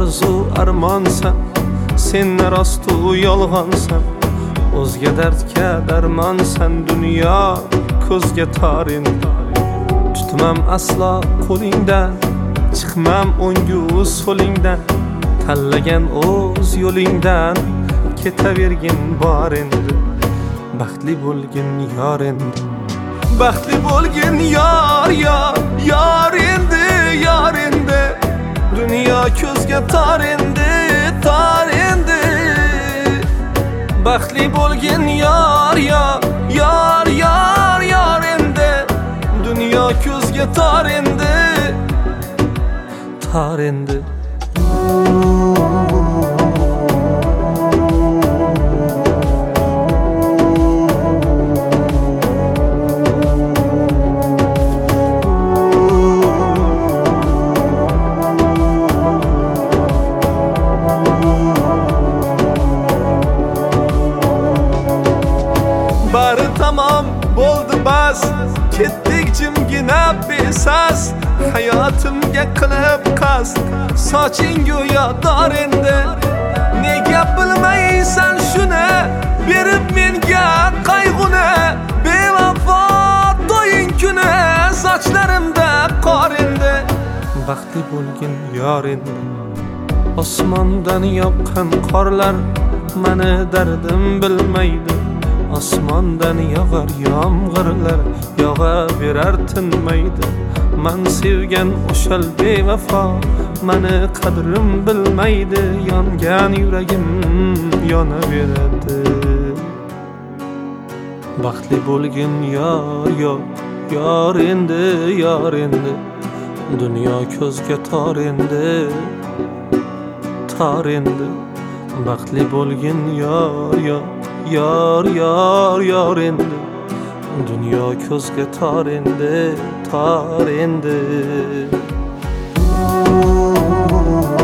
orzu armonsan, sen rostu yolg'onsan, o'zga dardga darmonsan. Dunyo ko'zga tor endi, tutmam aslo qo'lingdan, chiqmam o'ngu so'lingdan. Tanlagan o'z yo'lingdan ketavergin bor endi. Baxtli bo'lgin yor endi, baxtli bo'lgin yor endi, yor endi. Dunyo ko'zga tor endi, tor endi. Baxtli bo'lgin yor endi. Dunyo ko'zga tor endi, tor endi. Bari tamam bo'ldi bas, ketdik jimgina besas. Hayotimga qilib qasd, soching go'yo dor endi. Nega bilmaysan shuni, berib menga qayg'uni. Bevafo to'ying kuni, sochlarimda qor endi. Baxtli bo'lgin yor endi, osmondan yoqqan qorlar meni dardim bilmaydi. Osmondan yog'ar yomg'irlar, yog'averar tinmaydi. Men sevgan o'shal bevafo meni qadrim bilmaydi. Yongan yuragim yonaveradi. Baxtli bo'lgin yor endi, yor endi. Dunyo ko'zga tor endi, tor endi. Baxtli bo'lgin yor endi. Dunyo ko'zga tor endi, tor endi.